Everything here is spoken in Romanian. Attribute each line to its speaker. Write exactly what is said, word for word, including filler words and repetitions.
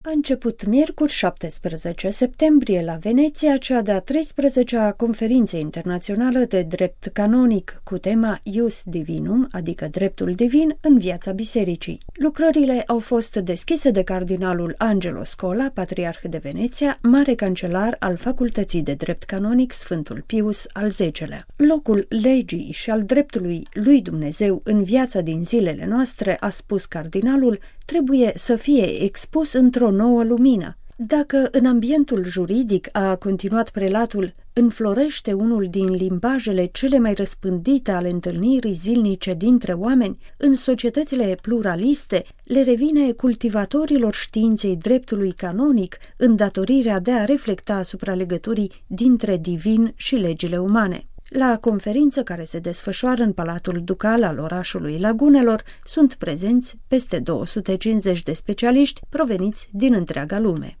Speaker 1: A început miercuri șaptesprezece septembrie la Veneția cea de-a treisprezecea conferință internațională de drept canonic cu tema Ius Divinum, adică dreptul divin în viața bisericii. Lucrările au fost deschise de cardinalul Angelo Scola, patriarh de Veneția, mare cancelar al Facultății de Drept Canonic Sfântul Pius al zecelea. Locul legii și al dreptului lui Dumnezeu în viața din zilele noastre, a spus cardinalul, trebuie să fie expus într-o nouă lumină. Dacă în ambientul juridic, a continuat prelatul, înflorește unul din limbajele cele mai răspândite ale întâlnirii zilnice dintre oameni, în societățile pluraliste le revine cultivatorilor științei dreptului canonic îndatorirea de a reflecta asupra legăturii dintre divin și legile umane. La conferință care se desfășoară în Palatul Ducal al orașului Lagunelor sunt prezenți peste două sute cincizeci de specialiști proveniți din întreaga lume.